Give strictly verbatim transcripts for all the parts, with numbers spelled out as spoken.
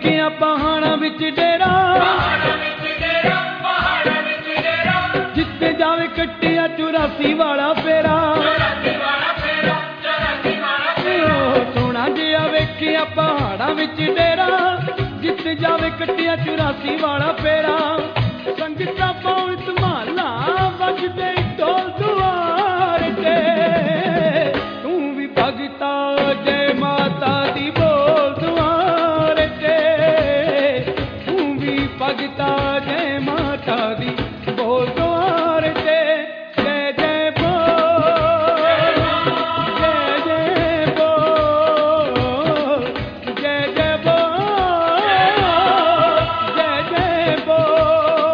ਵੇਖਿਆ ਪਹਾੜਾਂ ਵਿੱਚ ਡੇਰਾ, ਜਿੱਥੇ ਜਾਵੇ ਕੱਟਿਆ ਚੁਰਾਸੀ ਵਾਲਾ ਫੇਰਾ। ਸੋਹਣਾ ਜਿਹਾ ਵੇਖਿਆ ਪਹਾੜਾਂ ਵਿੱਚ ਡੇਰਾ, ਜਿੱਥੇ ਜਾਵੇ ਕੱਟਿਆ ਚੁਰਾਸੀ ਵਾਲਾ ਫੇਰਾ। ਸੰਗਤਾਂ ਪਾਉਣ ਧਮਾਲਾ ਵੱਜਦੇ ਢੋਲ ਦੁਆਰ ਤੇ, ਤੂੰ ਵੀ ਭਗਤਾ ਜੈ ਮਾਤਾ ਦੀ ਬੋਲ ਦੁਆਰ ਤੇ, ਤੂੰ ਵੀ ਭਗਤਾ ਜੈ ਮਾਤਾ ਦੀ ਬੋਲ ਦੁਆਰ ਤੇ। ਜੈ ਜੈ ਬੋਲ, ਜੈ ਜੈ ਬੋਲ, ਜੈ ਜੈ ਬੋਲ, ਜੈ ਜੈ ਬੋਲ।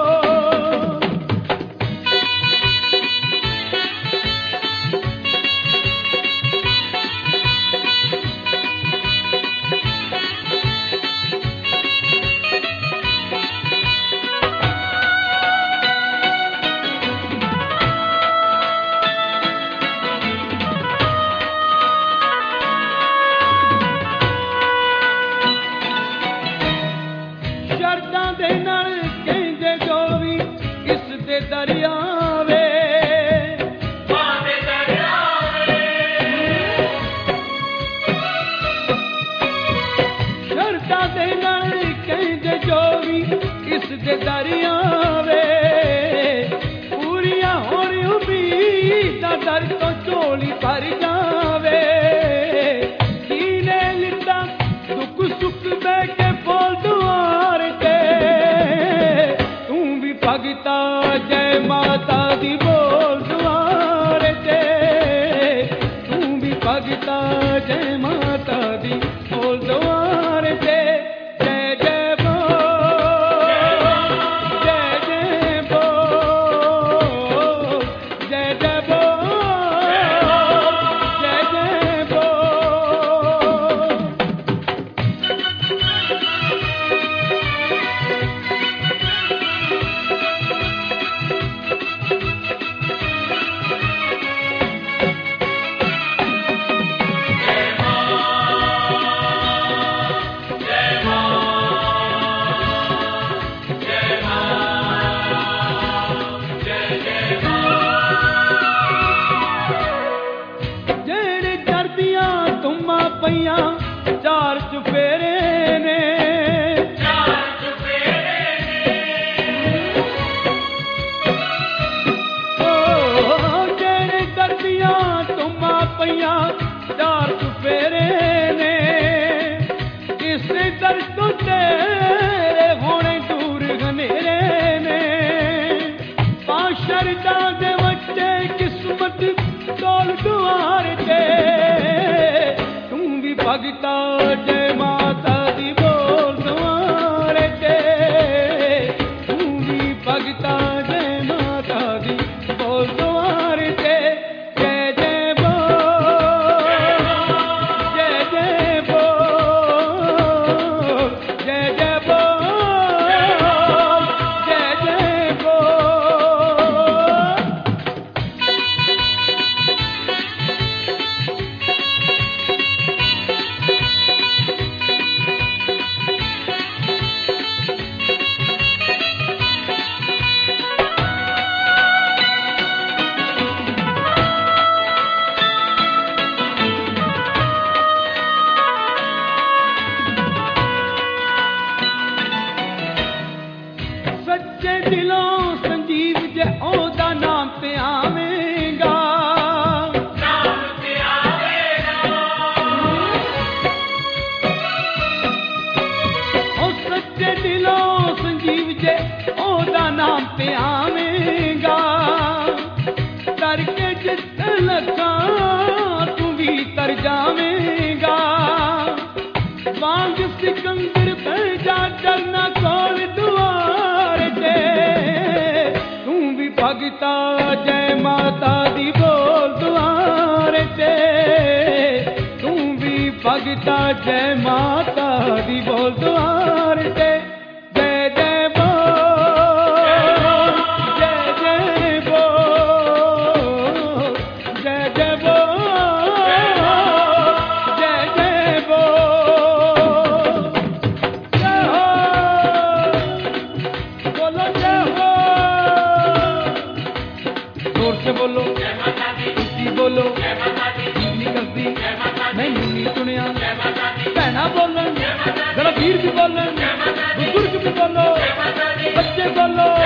ਸ਼ਰਧਾ ਦੇ ਨਾਲ ਕਹਿੰਦੇ ਜੋ ਵੀ ਇਸ ਦੇ ਦਰਿਆਵੇ, ਸ਼ਰਧਾ ਦੇ ਨਾਲ ਕਹਿੰਦੇ ਜੋ ਵੀ ਇਸ ਦੇ ਦਰਿਆਵੇ। ਪੂਰੀਆਂ ਹੋਣ ਉਮੀਦਾਂ ਦਰ ਤੋਂ ਝੋਲੀ ਭਰ ਜਾਵੇ। ਕੀਨੇ ਲਿੱਤਾ ਦੁੱਖ ਸੁੱਖ ਬਹਿ ਕੇ ਬੋਲ ਦੁਆਰ ਤੇ, ਤੂੰ ਵੀ ਭਗਤਾ ਜੈ ਮਾਤਾ ਦੀ ਬੋਲ ਦੁਆਰ ਤੇ, ਤੂੰ ਵੀ ਭਗਤਾ ਜੈ ਮਾਤਾ ਦੀ ਬੋਲ ਦੁਆਰ ਤੇ। ਜੈ ਜੈ ਬੋਲ, ਜੈ ਜੈ ਬੋਲ, ਜੈ ਜੈ ਬੋਲ, ਜੈ ਜੈ ਬੋਲ। ਜਿਹੜੇ ਡਰਦੀਆਂ ਧੁੰਮਾਂ ਪਈਆਂ ਚਾਰ ਚੁਫੇਰੇ ਨੇ, ਓ ਜਿਹੜੇ ਡਰਦੀਆਂ ਧੁੰਮਾਂ ਪਈਆਂ ਚਾਰ ਚੁਫੇਰੇ ਨੇ। ਇਸੇ ਦਰ ਤੋਂ ਤੇਰੇ ਹੋਣੇ ਦੂਰ ਹਨੇਰੇ ਨੇ। ਪਾਸ਼ਰਦਾ ਦੇ ਵੱਟੇ ਕਿਸਮਤ ਢੋਲ ਦੁਆਰ ਤੇ, ਤੂੰ ਵੀ ਭਗਤਾ ਜੈ ਮਾਤਾ ਦੀ ਬੋਲ ਦੁਆਰ ਤੇ, ਤੂੰ ਵੀ ਭਗਤਾ ਜੈ ਮਾਤਾ ਦੀ ਬੋਲ ਦੁਆਰ ਤੇ। ਜੈ ਜੈ ਬੋਲ, ਜੈ ਜੈ ਬੋਲ, ਜੈ ਜੈ ਬੋਲ, ਜੈ ਜੈ ਬੋਲ। ਸੱਚੇ ਦਿਲੋਂ ਸੰਜੀਵ ਜੇ ਉਹਦਾ ਨਾਮ ਤੇ ਆਵੇਂਗਾ, ਉਹ ਸੱਚੇ ਦਿਲੋਂ ਸੰਜੀਵ ਜੇ ਉਹਦਾ ਨਾਮ ਤੇ ਆਵੇਂਗਾ। ਤਰ ਕੇ ਜਿੱਤ ਲੱਗਾ ਤੂੰ ਵੀ ਤਰ ਜਾਵੇਂਗਾ। ਵਾਂਗ ਸਿਕੰਦਰ ਪੈ ਜਾ ਡਰਨਾ ਕੋਲ ਦੁਆਰ ਤੇ, ਤੂੰ ਵੀ ਭਗਤਾ ਜੈ ਮਾਤਾ ਦੀ ਬੋਲ ਦੁਆਰ ਤੇ, ਤੂੰ ਵੀ ਭਗਤਾ ਜੈ ਮਾਤਾ ਦੀ ਬੋਲ ਦੁਆਰ ਤੇ। ਜੈ ਜੈ ਬੋਲ, ਜੈ ਜੈ ਬੋਲ, ਜੈ ਜੈ ਬੋਲ, ਜੈ ਜੈ ਬੋਲ। ਮੈਨੂੰ ਨਹੀਂ ਸੁਣਿਆ ਭੈਣਾਂ ਬੋਲਣ, ਜਰਾ ਵੀਰ ਵੀ ਬੋਲਣ, ਬਜ਼ੁਰਗ ਵੀ ਬੋਲੋ, ਬੱਚੇ ਬੋਲੋ।